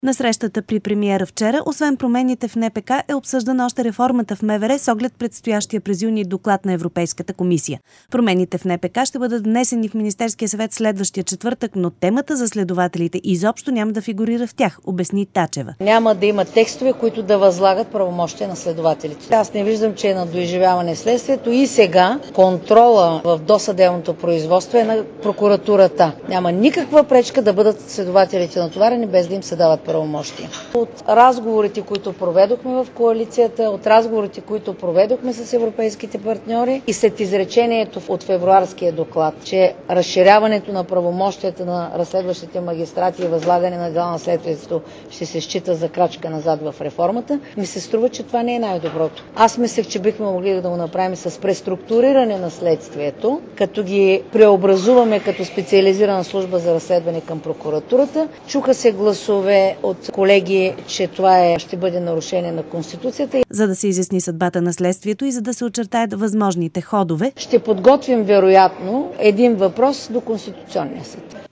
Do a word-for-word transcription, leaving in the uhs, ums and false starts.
На срещата при премиера вчера, освен промените в Н П К, е обсъждана още реформата в М В Р с оглед предстоящия през юни доклад на Европейската комисия. Промените в Н П К ще бъдат внесени в Министерския съвет следващия четвъртък, но темата за следователите изобщо няма да фигурира в тях, обясни Тачева. Няма да има текстове, които да възлагат правомощия на следователите. Аз не виждам, че е на доизживяване следствието и сега контрола в досъдебното производство е на прокуратурата. Няма никаква пречка да бъдат следователите натоварени без да им се дават правомощия. От разговорите, които проведохме в коалицията, от разговорите, които проведохме с европейските партньори и след изречението от февруарския доклад, че разширяването на правомощията на разследващите магистрати и възлагане на дела на следствието ще се счита за крачка назад в реформата, ми се струва, че това не е най-доброто. Аз мислех, че бихме могли да го направим с преструктуриране на следствието, като ги преобразуваме като специализирана служба за разследване към прокуратурата. Чуха се гласове от колеги, че това е, ще бъде нарушение на Конституцията. За да се изясни съдбата на следствието и за да се очертаят възможните ходове, ще подготвим вероятно един въпрос до Конституционния съд.